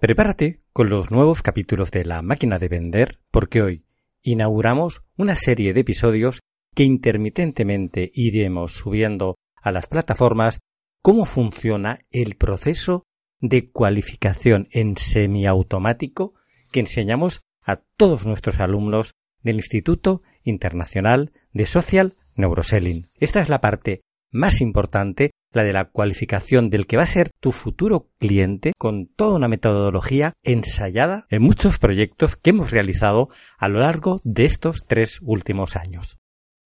Prepárate con los nuevos capítulos de La Máquina de Vender, porque hoy inauguramos una serie de episodios que intermitentemente iremos subiendo a las plataformas cómo funciona el proceso de cualificación en semiautomático que enseñamos a todos nuestros alumnos del Instituto Internacional de Social Neuroselling. Esta es la parte más importante, la de la cualificación del que va a ser tu futuro cliente, con toda una metodología ensayada en muchos proyectos que hemos realizado a lo largo de estos 3 últimos años.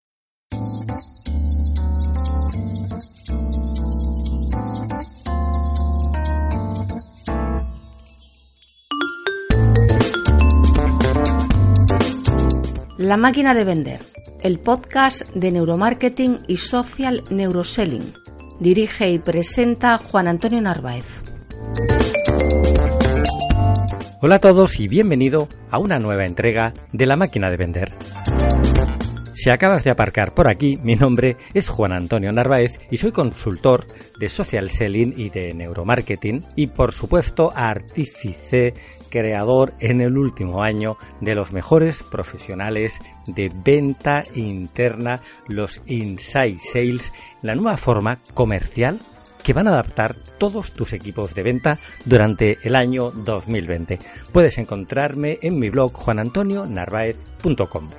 La Máquina de Vender, el podcast de neuromarketing y social neuroselling. Dirige y presenta Juan Antonio Narváez. Hola a todos y bienvenido a una nueva entrega de La Máquina de Vender. Si acabas de aparcar por aquí, mi nombre es Juan Antonio Narváez y soy consultor de social selling y de neuromarketing y, por supuesto, artífice, creador en el último año de los mejores profesionales de venta interna, los Inside Sales, la nueva forma comercial que van a adaptar todos tus equipos de venta durante el año 2020. Puedes encontrarme en mi blog juanantonionarvaez.com.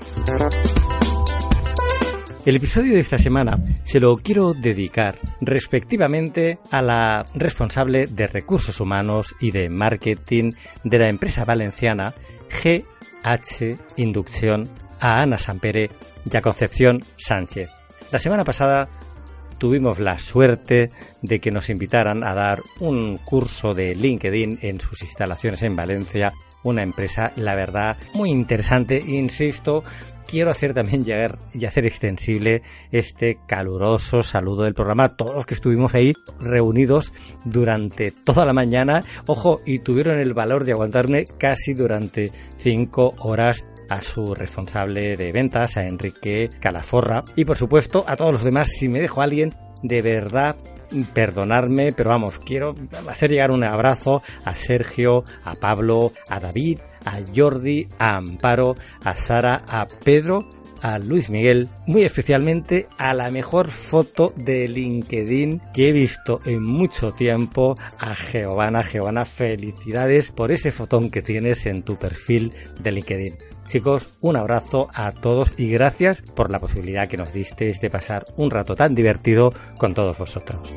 El episodio de esta semana se lo quiero dedicar respectivamente a la responsable de recursos humanos y de marketing de la empresa valenciana GH Inducción, a Ana Sampere y a Concepción Sánchez. La semana pasada tuvimos la suerte de que nos invitaran a dar un curso de LinkedIn en sus instalaciones en Valencia, una empresa, la verdad, muy interesante, insisto. Quiero hacer también llegar y hacer extensible este caluroso saludo del programa a todos los que estuvimos ahí reunidos durante toda la mañana, ojo, y tuvieron el valor de aguantarme casi durante 5 horas a su responsable de ventas, a Enrique Calaforra, y por supuesto a todos los demás. Si me dejo a alguien, de verdad, perdonarme, pero vamos, quiero hacer llegar un abrazo a Sergio, a Pablo, a David, a Jordi, a Amparo, a Sara, a Pedro, a Luis Miguel, muy especialmente a la mejor foto de LinkedIn que he visto en mucho tiempo, a Giovanna. Giovanna, felicidades por ese fotón que tienes en tu perfil de LinkedIn. Chicos, un abrazo a todos y gracias por la posibilidad que nos disteis de pasar un rato tan divertido con todos vosotros.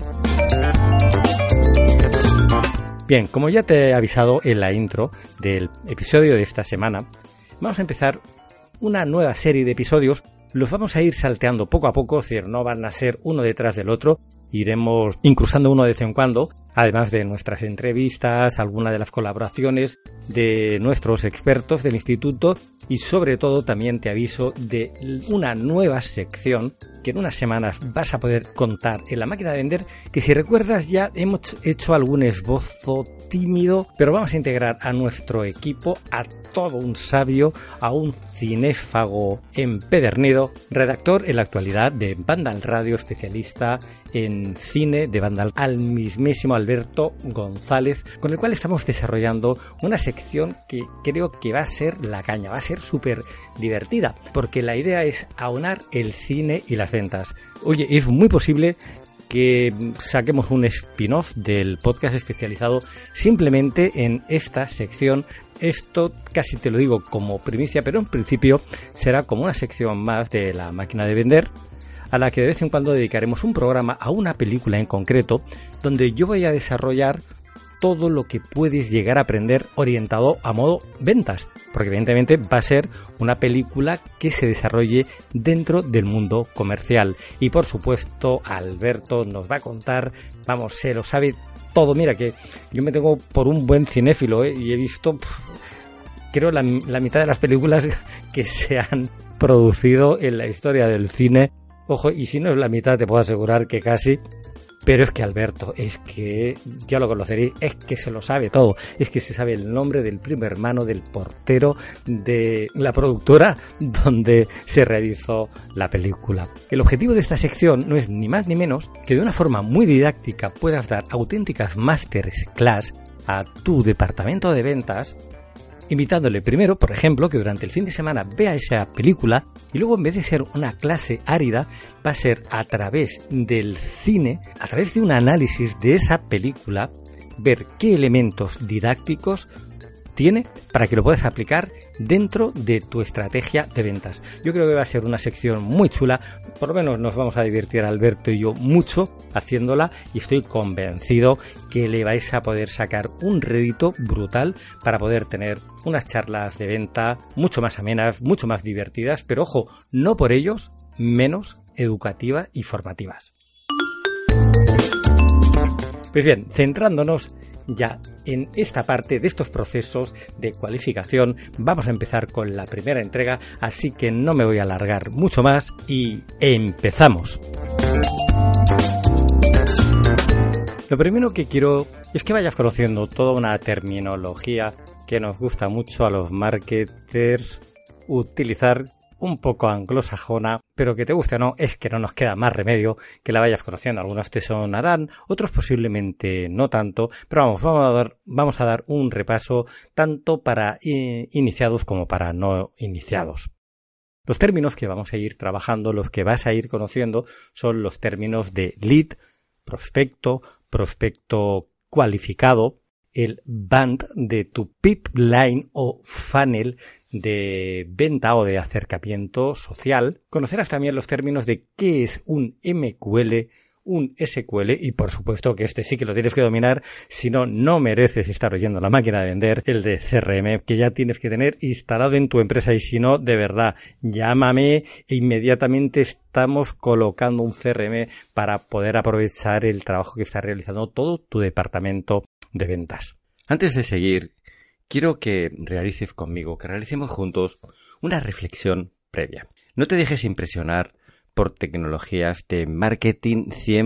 Bien, como ya te he avisado en la intro del episodio de esta semana, vamos a empezar una nueva serie de episodios. Los vamos a ir salteando poco a poco, es decir, no van a ser uno detrás del otro. Iremos incrustando uno de vez en cuando, además de nuestras entrevistas, alguna de las colaboraciones de nuestros expertos del instituto y sobre todo también te aviso de una nueva sección que en unas semanas vas a poder contar en La Máquina de Vender, que si recuerdas ya hemos hecho algún esbozo tímido, pero vamos a integrar a nuestro equipo, a todo un sabio, a un cinéfago empedernido, redactor en la actualidad de Vandal Radio, especialista en cine de Vandal, al mismísimo Alberto González, con el cual estamos desarrollando una sección que creo que va a ser la caña, va a ser súper divertida, porque la idea es aunar el cine y las ventas. Oye, es muy posible que saquemos un spin-off del podcast especializado simplemente en esta sección. Esto casi te lo digo como primicia, pero en principio será como una sección más de La Máquina de Vender, a la que de vez en cuando dedicaremos un programa a una película en concreto, donde yo voy a desarrollar todo lo que puedes llegar a aprender orientado a modo ventas, porque evidentemente va a ser una película que se desarrolle dentro del mundo comercial. Y por supuesto Alberto nos va a contar, vamos, se lo sabe todo. Mira que yo me tengo por un buen cinéfilo, y he visto creo la mitad de las películas que se han producido en la historia del cine. Ojo, y si no es la mitad te puedo asegurar que casi. Pero es que Alberto, es que ya lo conoceréis, es que se lo sabe todo. Es que se sabe el nombre del primo hermano, del portero, de la productora donde se realizó la película. El objetivo de esta sección no es ni más ni menos que de una forma muy didáctica puedas dar auténticas masterclass a tu departamento de ventas invitándole primero, por ejemplo, que durante el fin de semana vea esa película y luego, en vez de ser una clase árida, va a ser a través del cine, a través de un análisis de esa película, ver qué elementos didácticos tiene para que lo puedas aplicar dentro de tu estrategia de ventas. Yo creo que va a ser una sección muy chula, por lo menos nos vamos a divertir Alberto y yo mucho haciéndola y estoy convencido que le vais a poder sacar un rédito brutal para poder tener unas charlas de venta mucho más amenas, mucho más divertidas, pero ojo, no por ellos menos educativas y formativas. Pues bien, centrándonos ya en esta parte de estos procesos de cualificación, vamos a empezar con la primera entrega, así que no me voy a alargar mucho más y empezamos. Lo primero que quiero es que vayas conociendo toda una terminología que nos gusta mucho a los marketers utilizar, un poco anglosajona, pero que te guste o no, es que no nos queda más remedio que la vayas conociendo. Algunos te sonarán, otros posiblemente no tanto, pero vamos a dar un repaso tanto para iniciados como para no iniciados. Los términos que vamos a ir trabajando, los que vas a ir conociendo, son los términos de lead, prospecto cualificado, el band de tu pipeline o funnel de venta o de acercamiento social. Conocerás también los términos de qué es un MQL, un SQL y por supuesto que este sí que lo tienes que dominar, si no, no mereces estar oyendo La Máquina de Vender, el de CRM, que ya tienes que tener instalado en tu empresa y si no, de verdad, llámame e inmediatamente estamos colocando un CRM para poder aprovechar el trabajo que está realizando todo tu departamento de ventas. Antes de seguir, quiero que realices conmigo, que realicemos juntos una reflexión previa. No te dejes impresionar por tecnologías de marketing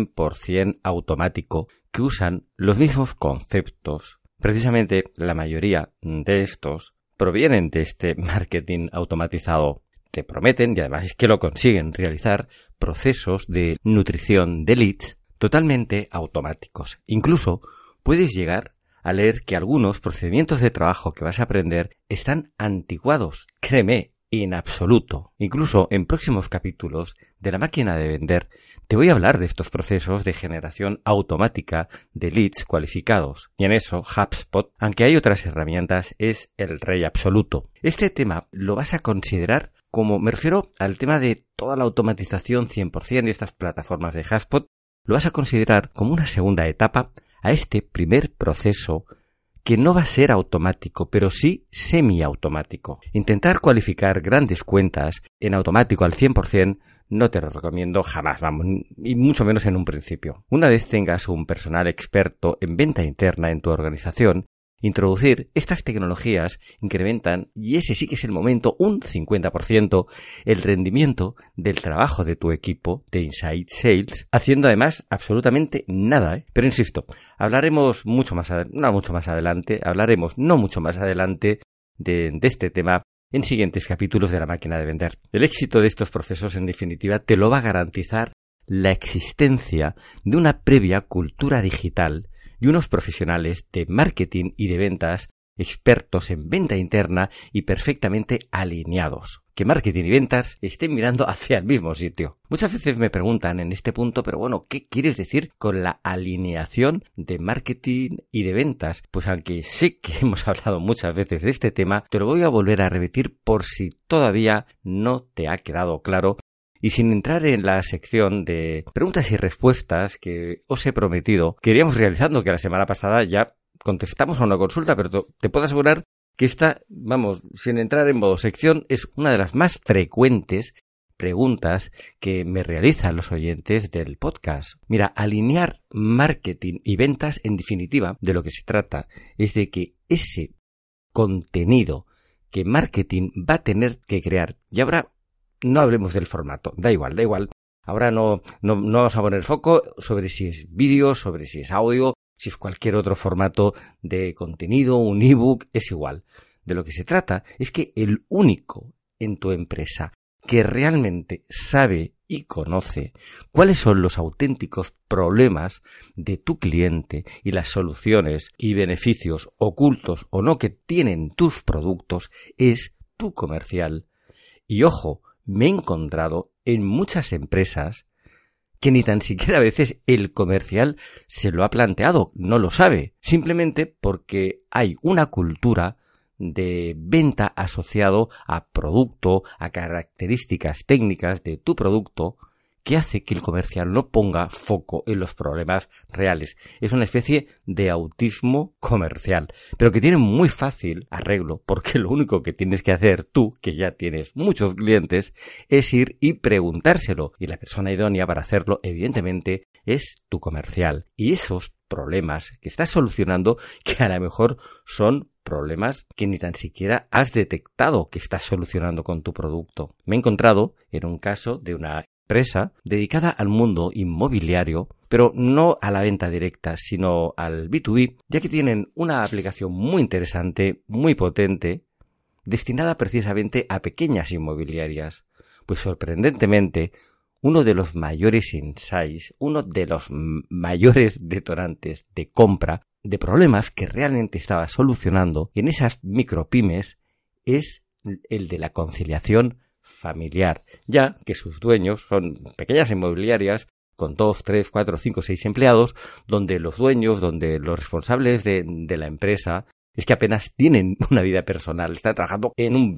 100% automático que usan los mismos conceptos. Precisamente la mayoría de estos provienen de este marketing automatizado. Te prometen, y además es que lo consiguen, realizar procesos de nutrición de leads totalmente automáticos. Incluso puedes llegar a leer que algunos procedimientos de trabajo que vas a aprender están anticuados. Créeme, en absoluto. Incluso en próximos capítulos de La Máquina de Vender te voy a hablar de estos procesos de generación automática de leads cualificados. Y en eso HubSpot, aunque hay otras herramientas, es el rey absoluto. Este tema lo vas a considerar como, me refiero al tema de toda la automatización 100% de estas plataformas de HubSpot, lo vas a considerar como una segunda etapa a este primer proceso que no va a ser automático, pero sí semiautomático. Intentar cualificar grandes cuentas en automático al 100% no te lo recomiendo jamás, vamos, y mucho menos en un principio. Una vez tengas un personal experto en venta interna en tu organización, introducir estas tecnologías incrementan, y ese sí que es el momento, un 50% el rendimiento del trabajo de tu equipo de Inside Sales, haciendo además absolutamente nada, Pero insisto, hablaremos no mucho más adelante de este tema en siguientes capítulos de La Máquina de Vender. El éxito de estos procesos, en definitiva, te lo va a garantizar la existencia de una previa cultura digital y unos profesionales de marketing y de ventas expertos en venta interna y perfectamente alineados. Que marketing y ventas estén mirando hacia el mismo sitio. Muchas veces me preguntan en este punto, pero bueno, ¿qué quieres decir con la alineación de marketing y de ventas? Pues aunque sé que hemos hablado muchas veces de este tema, te lo voy a volver a repetir por si todavía no te ha quedado claro. Y sin entrar en la sección de preguntas y respuestas que os he prometido que iríamos realizando, que la semana pasada ya contestamos a una consulta, pero te puedo asegurar que esta, sin entrar en modo sección, es una de las más frecuentes preguntas que me realizan los oyentes del podcast. Mira, alinear marketing y ventas, en definitiva, de lo que se trata es de que ese contenido que marketing va a tener que crear, y ahora no hablemos del formato, da igual. Ahora no vamos a poner foco sobre si es vídeo, sobre si es audio, si es cualquier otro formato de contenido, un ebook, es igual. De lo que se trata es que el único en tu empresa que realmente sabe y conoce cuáles son los auténticos problemas de tu cliente y las soluciones y beneficios ocultos o no que tienen tus productos, es tu comercial. Y ojo, me he encontrado en muchas empresas que ni tan siquiera a veces el comercial se lo ha planteado, no lo sabe, simplemente porque hay una cultura de venta asociado a producto, a características técnicas de tu producto, que hace que el comercial no ponga foco en los problemas reales. Es una especie de autismo comercial, pero que tiene muy fácil arreglo, porque lo único que tienes que hacer tú, que ya tienes muchos clientes, es ir y preguntárselo. Y la persona idónea para hacerlo, evidentemente, es tu comercial. Y esos problemas que estás solucionando, que a lo mejor son problemas que ni tan siquiera has detectado que estás solucionando con tu producto. Me he encontrado en un caso de una empresa dedicada al mundo inmobiliario, pero no a la venta directa, sino al B2B, ya que tienen una aplicación muy interesante, muy potente, destinada precisamente a pequeñas inmobiliarias. Pues sorprendentemente, uno de los mayores insights, uno de los mayores detonantes de compra, de problemas que realmente estaba solucionando en esas micropymes, es el de la conciliación familiar, ya que sus dueños son pequeñas inmobiliarias con 2, 3, 4, 5, 6 empleados, donde los dueños, donde los responsables de la empresa es que apenas tienen una vida personal, están trabajando en un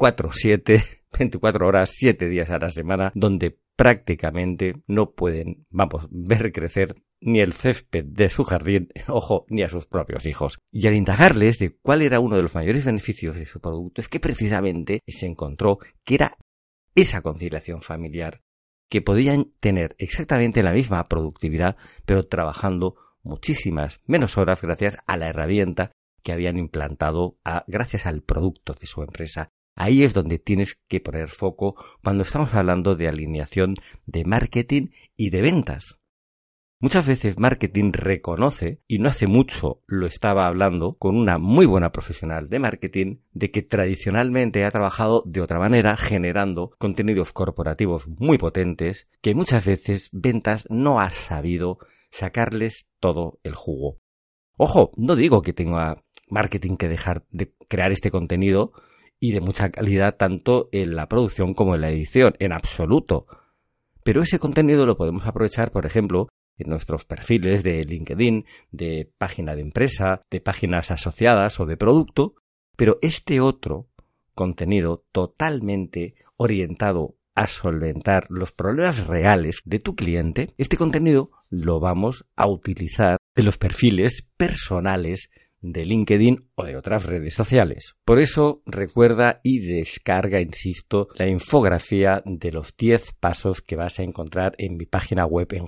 24/7, 24 horas, 7 días a la semana, donde prácticamente no pueden, ver crecer ni el césped de su jardín, ojo, ni a sus propios hijos. Y al indagarles de cuál era uno de los mayores beneficios de su producto, es que precisamente se encontró que era esa conciliación familiar, que podían tener exactamente la misma productividad, pero trabajando muchísimas menos horas gracias a la herramienta que habían implantado gracias al producto de su empresa. Ahí es donde tienes que poner foco cuando estamos hablando de alineación de marketing y de ventas. Muchas veces marketing reconoce, y no hace mucho lo estaba hablando con una muy buena profesional de marketing, de que tradicionalmente ha trabajado de otra manera, generando contenidos corporativos muy potentes, que muchas veces ventas no ha sabido sacarles todo el jugo. Ojo, no digo que tenga marketing que dejar de crear este contenido y de mucha calidad tanto en la producción como en la edición, en absoluto. Pero ese contenido lo podemos aprovechar, por ejemplo, en nuestros perfiles de LinkedIn, de página de empresa, de páginas asociadas o de producto, pero este otro contenido totalmente orientado a solventar los problemas reales de tu cliente, este contenido lo vamos a utilizar en los perfiles personales de LinkedIn o de otras redes sociales. Por eso recuerda y descarga, insisto, la infografía de los 10 pasos que vas a encontrar en mi página web en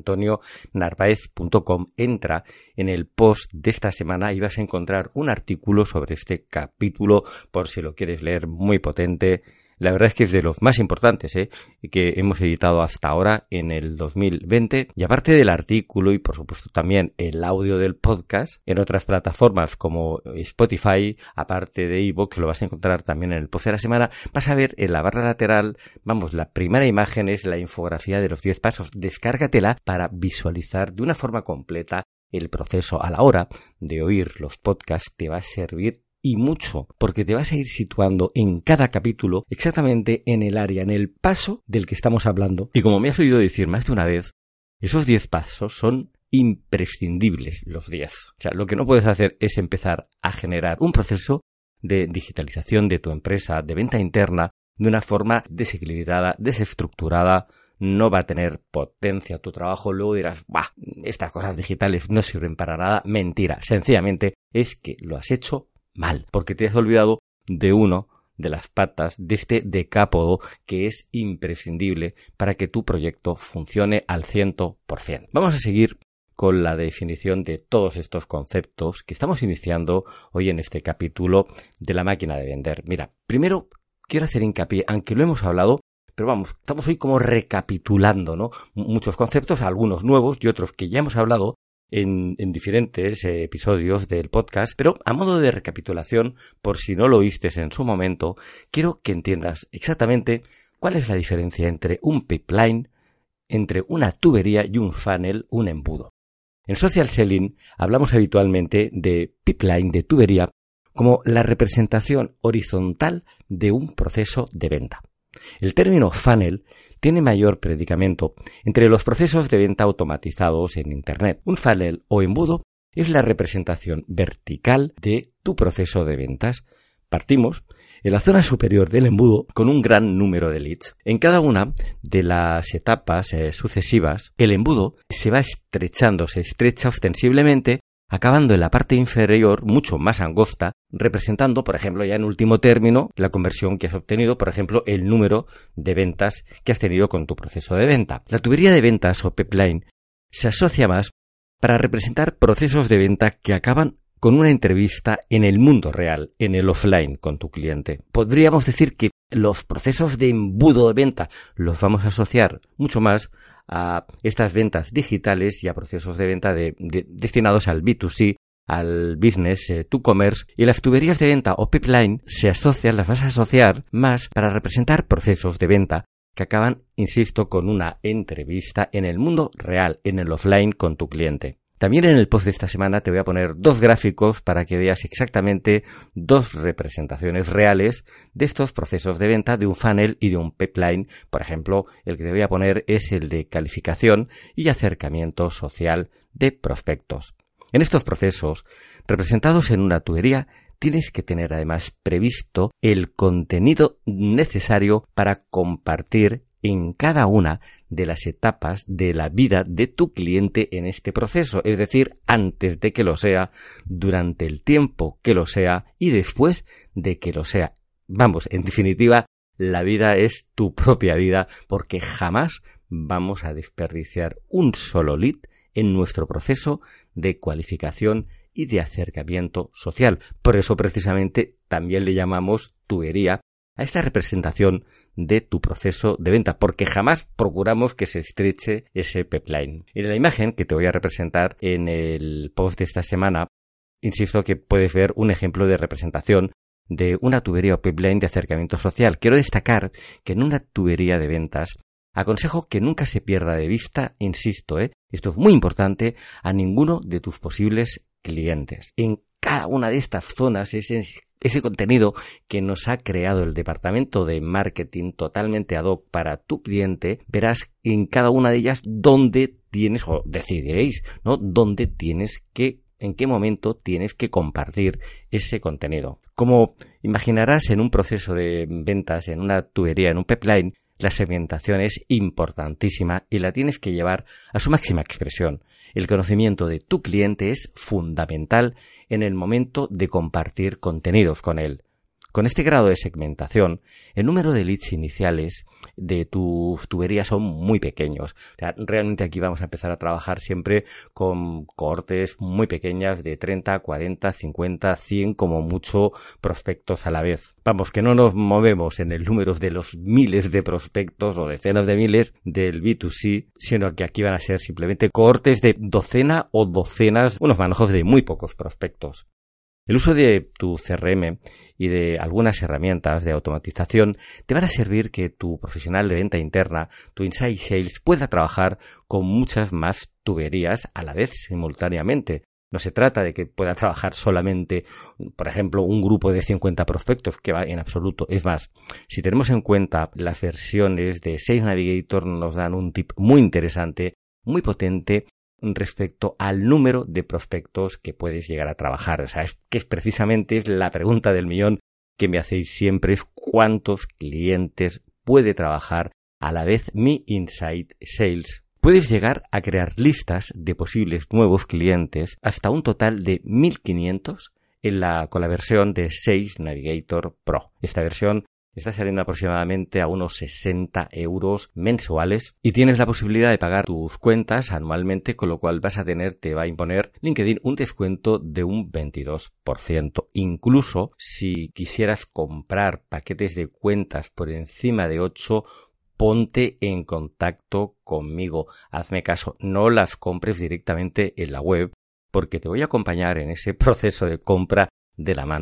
juanantonionarvaez.com. Entra en el post de esta semana y vas a encontrar un artículo sobre este capítulo por si lo quieres leer, muy potente. La verdad es que es de los más importantes que hemos editado hasta ahora en el 2020. Y aparte del artículo y por supuesto también el audio del podcast, en otras plataformas como Spotify, aparte de iVoox, lo vas a encontrar también en el post de la semana. Vas a ver en la barra lateral, la primera imagen es la infografía de los 10 pasos. Descárgatela para visualizar de una forma completa el proceso. A la hora de oír los podcasts te va a servir y mucho, porque te vas a ir situando en cada capítulo exactamente en el área, en el paso del que estamos hablando. Y como me has oído decir más de una vez, esos 10 pasos son imprescindibles, los 10. O sea, lo que no puedes hacer es empezar a generar un proceso de digitalización de tu empresa, de venta interna, de una forma desequilibrada, desestructurada. No va a tener potencia tu trabajo. Luego dirás, estas cosas digitales no sirven para nada. Mentira, sencillamente es que lo has hecho mal, porque te has olvidado de uno de las patas de este decápodo que es imprescindible para que tu proyecto funcione al 100%. Vamos a seguir con la definición de todos estos conceptos que estamos iniciando hoy en este capítulo de la máquina de vender. Mira, primero quiero hacer hincapié, aunque lo hemos hablado, pero estamos hoy como recapitulando, ¿no? Muchos conceptos, algunos nuevos y otros que ya hemos hablado en diferentes episodios del podcast, pero a modo de recapitulación, por si no lo oíste en su momento, quiero que entiendas exactamente ¿Cuál es la diferencia entre un pipeline, entre una tubería y un funnel, un embudo? En Social Selling hablamos habitualmente de pipeline, de tubería, como la representación horizontal de un proceso de venta. El término funnel tiene mayor predicamento entre los procesos de venta automatizados en Internet. Un funnel o embudo es la representación vertical de tu proceso de ventas. Partimos en la zona superior del embudo con un gran número de leads. En cada una de las etapas sucesivas, el embudo se va estrechando, se estrecha ostensiblemente, acabando en la parte inferior mucho más angosta, representando, por ejemplo, ya en último término, la conversión que has obtenido, por ejemplo, el número de ventas que has tenido con tu proceso de venta. La tubería de ventas o pipeline se asocia más para representar procesos de venta que acaban con una entrevista en el mundo real, en el offline con tu cliente. Podríamos decir que los procesos de embudo de venta los vamos a asociar mucho más a estas ventas digitales y a procesos de venta destinados al B2C, al business to commerce, y las tuberías de venta o pipeline las vas a asociar más para representar procesos de venta que acaban, insisto, con una entrevista en el mundo real, en el offline con tu cliente. También en el post de esta semana te voy a poner 2 gráficos para que veas exactamente 2 representaciones reales de estos procesos de venta de un funnel y de un pipeline. Por ejemplo, el que te voy a poner es el de calificación y acercamiento social de prospectos. En estos procesos, representados en una tubería, tienes que tener además previsto el contenido necesario para compartir en cada una de las etapas de la vida de tu cliente en este proceso, es decir, antes de que lo sea, durante el tiempo que lo sea y después de que lo sea. Vamos, en definitiva, la vida es tu propia vida porque jamás vamos a desperdiciar un solo lead en nuestro proceso de cualificación y de acercamiento social. Por eso precisamente también le llamamos tubería a esta representación de tu proceso de venta, porque jamás procuramos que se estreche ese pipeline. En la imagen que te voy a representar en el post de esta semana, insisto que puedes ver un ejemplo de representación de una tubería o pipeline de acercamiento social. Quiero destacar que en una tubería de ventas aconsejo que nunca se pierda de vista, insisto, esto es muy importante, a ninguno de tus posibles clientes. En cada una de estas zonas, ese contenido que nos ha creado el departamento de marketing totalmente ad hoc para tu cliente, verás en cada una de ellas dónde tienes, o decidiréis, ¿no?, dónde tienes que, en qué momento tienes que compartir ese contenido. Como imaginarás, en un proceso de ventas, en una tubería, en un pipeline, la segmentación es importantísima y la tienes que llevar a su máxima expresión. El conocimiento de tu cliente es fundamental en el momento de compartir contenidos con él. Con este grado de segmentación, el número de leads iniciales de tus tuberías son muy pequeños. O sea, realmente aquí vamos a empezar a trabajar siempre con cohortes muy pequeñas de 30, 40, 50, 100 como mucho prospectos a la vez. Vamos, que no nos movemos en el número de los miles de prospectos o decenas de miles del B2C, sino que aquí van a ser simplemente cohortes de docena o docenas, unos manojos de muy pocos prospectos. El uso de tu CRM y de algunas herramientas de automatización te van a servir que tu profesional de venta interna, tu Inside Sales, pueda trabajar con muchas más tuberías a la vez, simultáneamente. No se trata de que pueda trabajar solamente, por ejemplo, un grupo de 50 prospectos, que va en absoluto. Es más, si tenemos en cuenta las versiones de Sales Navigator, nos dan un tip muy interesante, muy potente, respecto al número de prospectos que puedes llegar a trabajar. O sea, es precisamente la pregunta del millón que me hacéis siempre, es cuántos clientes puede trabajar a la vez mi Inside Sales. Puedes llegar a crear listas de posibles nuevos clientes hasta un total de 1500 con la versión de Sales Navigator Pro. Esta versión está saliendo aproximadamente a unos 60 euros mensuales y tienes la posibilidad de pagar tus cuentas anualmente, con lo cual te va a imponer LinkedIn un descuento de un 22%. Incluso si quisieras comprar paquetes de cuentas por encima de 8, ponte en contacto conmigo. Hazme caso, no las compres directamente en la web, porque te voy a acompañar en ese proceso de compra de la mano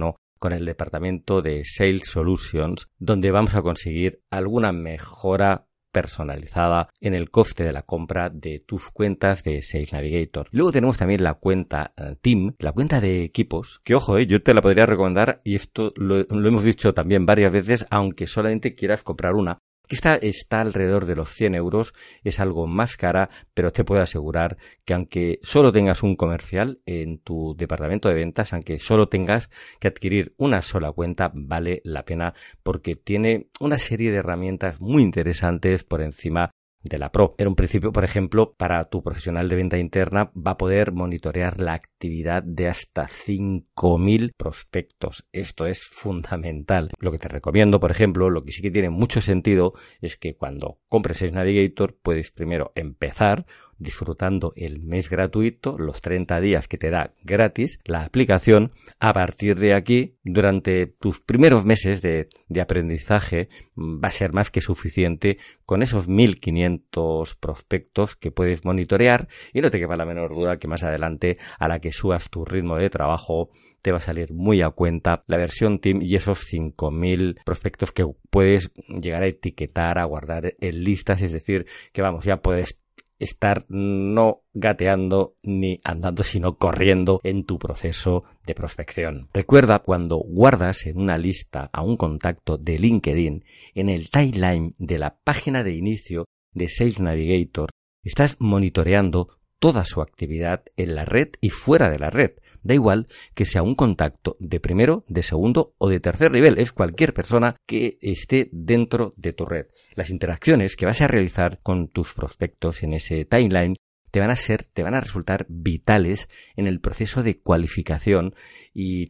con el departamento de Sales Solutions, donde vamos a conseguir alguna mejora personalizada en el coste de la compra de tus cuentas de Sales Navigator. Luego tenemos también la cuenta Team, la cuenta de equipos, que ojo, yo te la podría recomendar, y esto lo hemos dicho también varias veces, aunque solamente quieras comprar una. Esta está alrededor de los 100 euros, es algo más cara, pero te puedo asegurar que aunque solo tengas un comercial en tu departamento de ventas, aunque solo tengas que adquirir una sola cuenta, vale la pena porque tiene una serie de herramientas muy interesantes por encima de la Pro. En un principio, por ejemplo, para tu profesional de venta interna va a poder monitorear la actividad de hasta 5.000 prospectos. Esto es fundamental. Lo que te recomiendo, por ejemplo, lo que sí que tiene mucho sentido es que cuando compres Sales Navigator puedes primero empezar disfrutando el mes gratuito, los 30 días que te da gratis la aplicación. A partir de aquí, durante tus primeros meses de aprendizaje, va a ser más que suficiente con esos 1.500 prospectos que puedes monitorear, y no te quepa la menor duda que más adelante, a la que subas tu ritmo de trabajo, te va a salir muy a cuenta la versión Team y esos 5.000 prospectos que puedes llegar a etiquetar, a guardar en listas. Es decir, que vamos, ya puedes estar no gateando ni andando, sino corriendo en tu proceso de prospección. Recuerda, cuando guardas en una lista a un contacto de LinkedIn, en el timeline de la página de inicio de Sales Navigator, estás monitoreando toda su actividad en la red y fuera de la red. Da igual que sea un contacto de primero, de segundo o de tercer nivel. Es cualquier persona que esté dentro de tu red. Las interacciones que vas a realizar con tus prospectos en ese timeline te van a resultar vitales en el proceso de cualificación y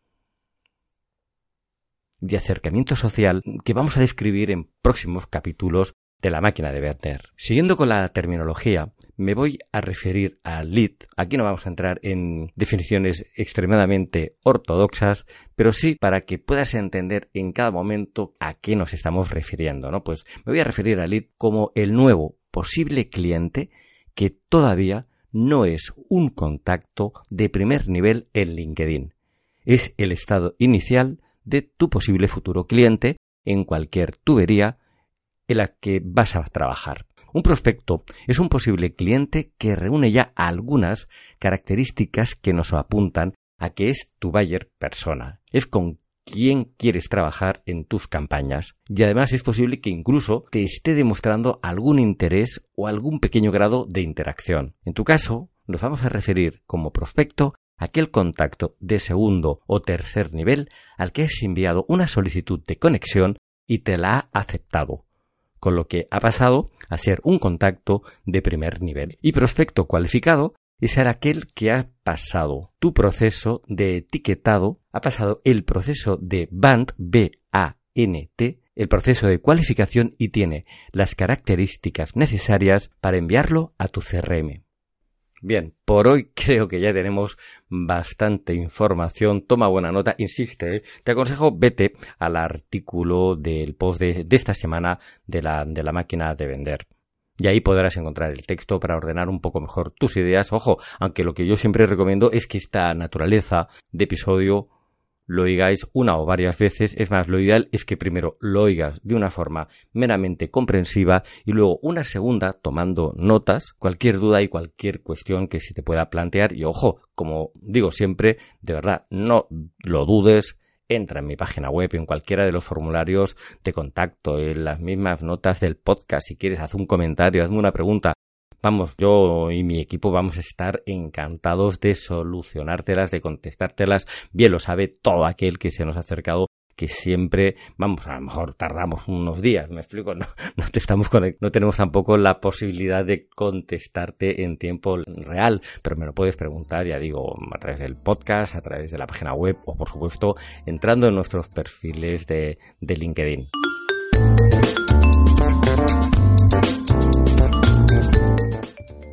de acercamiento social que vamos a describir en próximos capítulos de la máquina de vender. Siguiendo con la terminología, me voy a referir a lead. Aquí no vamos a entrar en definiciones extremadamente ortodoxas, pero sí para que puedas entender en cada momento a qué nos estamos refiriendo, ¿no? Pues me voy a referir a lead como el nuevo posible cliente que todavía no es un contacto de primer nivel en LinkedIn. Es el estado inicial de tu posible futuro cliente en cualquier tubería en la que vas a trabajar. Un prospecto es un posible cliente que reúne ya algunas características que nos apuntan a que es tu buyer persona. Es con quien quieres trabajar en tus campañas. Y además es posible que incluso te esté demostrando algún interés o algún pequeño grado de interacción. En tu caso, nos vamos a referir como prospecto a aquel contacto de segundo o tercer nivel al que has enviado una solicitud de conexión y te la ha aceptado, con lo que ha pasado a ser un contacto de primer nivel. Y prospecto cualificado es aquel que ha pasado tu proceso de etiquetado, ha pasado el proceso de BANT, B-A-N-T, el proceso de cualificación y tiene las características necesarias para enviarlo a tu CRM. Bien, por hoy creo que ya tenemos bastante información. Toma buena nota, insiste, te aconsejo vete al artículo del post de esta semana de la máquina de vender. Y ahí podrás encontrar el texto para ordenar un poco mejor tus ideas. Ojo, aunque lo que yo siempre recomiendo es que esta naturaleza de episodio lo oigáis una o varias veces. Es más, lo ideal es que primero lo oigas de una forma meramente comprensiva y luego una segunda tomando notas, cualquier duda y cualquier cuestión que se te pueda plantear. Y ojo, como digo siempre, de verdad, no lo dudes. Entra en mi página web, en cualquiera de los formularios de contacto, en las mismas notas del podcast. Si quieres, haz un comentario, hazme una pregunta. Vamos, yo y mi equipo vamos a estar encantados de solucionártelas, de contestártelas. Bien lo sabe todo aquel que se nos ha acercado, que siempre, vamos, a lo mejor tardamos unos días, me explico, no tenemos tampoco la posibilidad de contestarte en tiempo real, pero me lo puedes preguntar, ya digo, a través del podcast, a través de la página web o, por supuesto, entrando en nuestros perfiles de LinkedIn.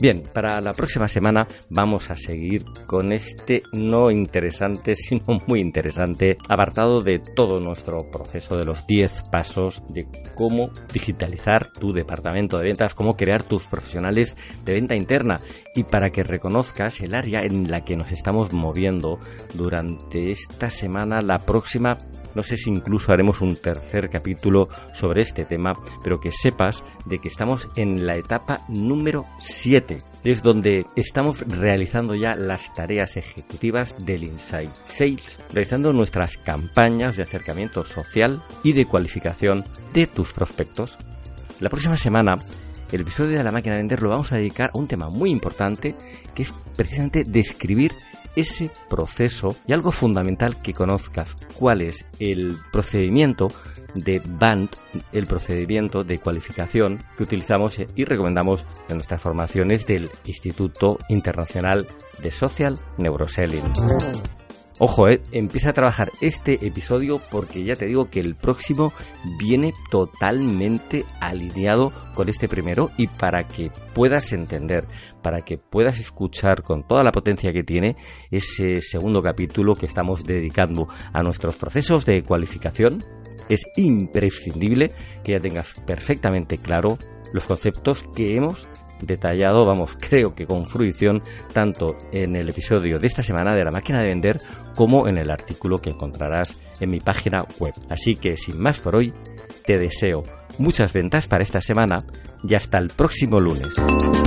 Bien, para la próxima semana vamos a seguir con este no interesante, sino muy interesante apartado de todo nuestro proceso de los 10 pasos de cómo digitalizar tu departamento de ventas, cómo crear tus profesionales de venta interna y para que reconozcas el área en la que nos estamos moviendo durante esta semana, la próxima. No sé si incluso haremos un tercer capítulo sobre este tema, pero que sepas de que estamos en la etapa número 7. Es donde estamos realizando ya las tareas ejecutivas del Inside Sales, realizando nuestras campañas de acercamiento social y de cualificación de tus prospectos. La próxima semana, el episodio de la máquina de vender lo vamos a dedicar a un tema muy importante, que es precisamente describir ese proceso y algo fundamental que conozcas cuál es el procedimiento de BANT, el procedimiento de cualificación que utilizamos y recomendamos en nuestras formaciones del Instituto Internacional de Social Neuroselling. Ojo, empieza a trabajar este episodio porque ya te digo que el próximo viene totalmente alineado con este primero y para que puedas entender, para que puedas escuchar con toda la potencia que tiene ese segundo capítulo que estamos dedicando a nuestros procesos de cualificación, es imprescindible que ya tengas perfectamente claro los conceptos que hemos detallado, creo que con fruición, tanto en el episodio de esta semana de la máquina de vender como en el artículo que encontrarás en mi página web. Así que sin más por hoy, te deseo muchas ventas para esta semana y hasta el próximo lunes.